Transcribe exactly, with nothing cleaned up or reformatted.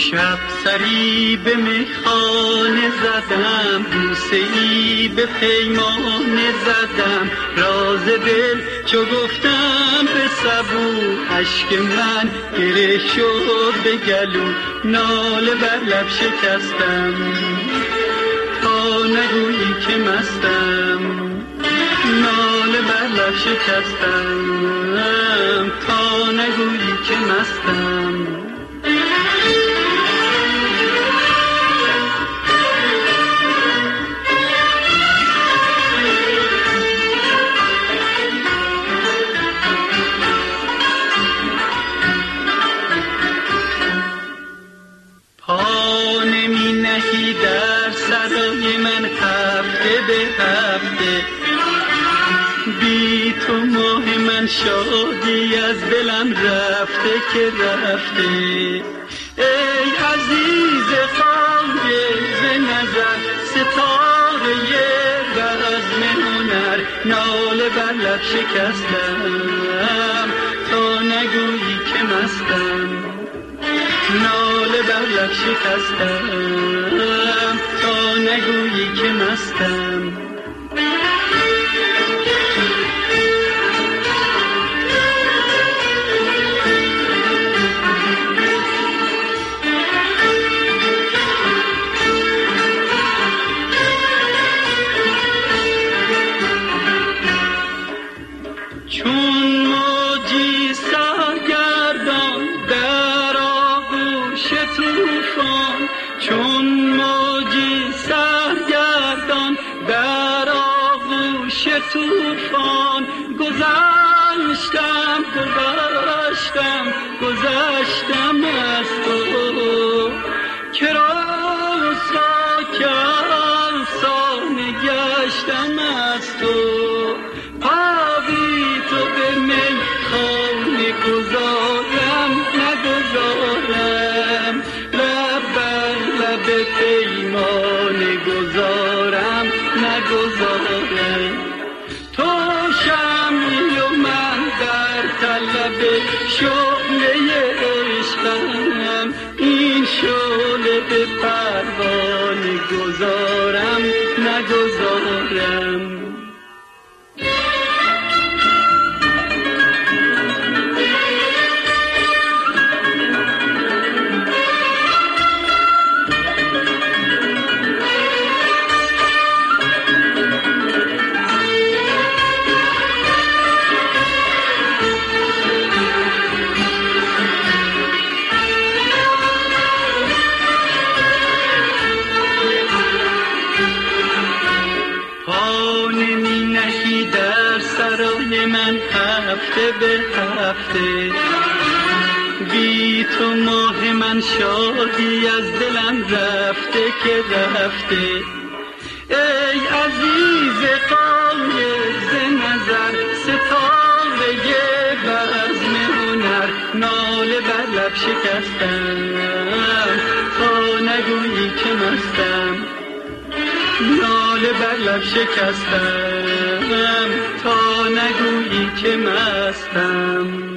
شب سری به میخانه زدم، بوسه ای به پیمانه زدم، راز دل چو گفتم به سبو، اشک من گره شد به گلو، ناله بر لب شکستم تا نگویی که مستم، ناله بر لب شکستم تا نگویی که مستم. پا نمی نهی در سرای من هفته به هفته، بی تو ماه من شادی از دلم رفته که رفته. ای عزیز فایز نظر، ستاره بزم هنر، ناله بر لب شکستم تا نگویی که مستم، ناله بر لب شکستم تا نگویی که مستم. چون موجی سرگردان در آغوش طوفان، چون موجی سرگردان در آغوش طوفان، گذشتم گذشتم گذشتم از تو، که رسوا که افسانه گشتم از تو. گذارم نگذارم لب بر لب پیمانه گذارم نگذارم. تو شمعی و من در طلب شعله عشقم، این شعله به پروانه گذارم نگذارم. سرای من هفته به هفته، بی تو ماه من شادی از دلم رفته که رفته. ای عزیز فایز نظر، ستاره بزم هنر، ناله بر لب شکستم تا نگویی که مستم، ناله بر لب شکستم تا نگویی که مستم.